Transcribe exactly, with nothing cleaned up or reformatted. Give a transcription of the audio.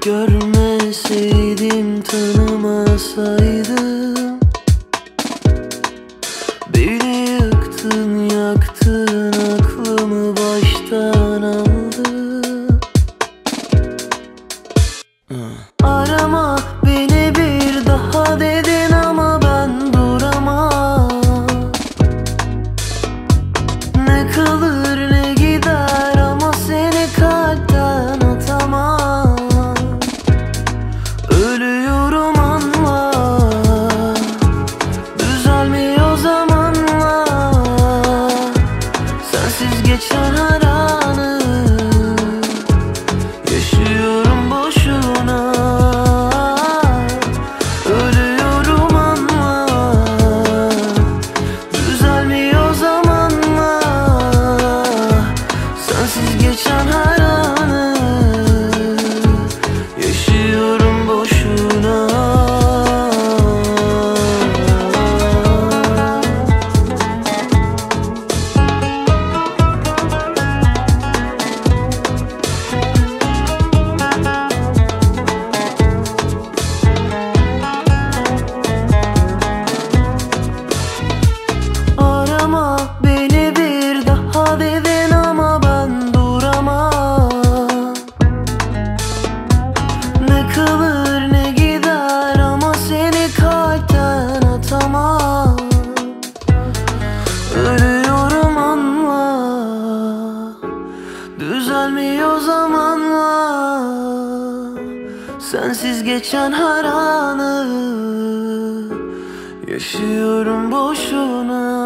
Görmeseydim, tanımasaydım. Beni yıktın, yaktın, aklımı baştan aldın. Arama beni bir daha dedin ama ben duramam. Ne kalır ne gider ama seni kalpten atamam. Ölüyorum anla, düzelmiyor zamanla. Sensiz geçen her anı yaşıyorum boşuna. Ölüyorum anla, düzelmiyor zamanla. Sensiz geçen her anı yaşıyorum boşuna. Arama beni bir daha dedin ama ben duramam. Ne kalır ne gider ama seni kalpten atamam. Ölüyorum anla, düzelmiyor zamanla. Sensiz geçen her anı yaşıyorum boşuna.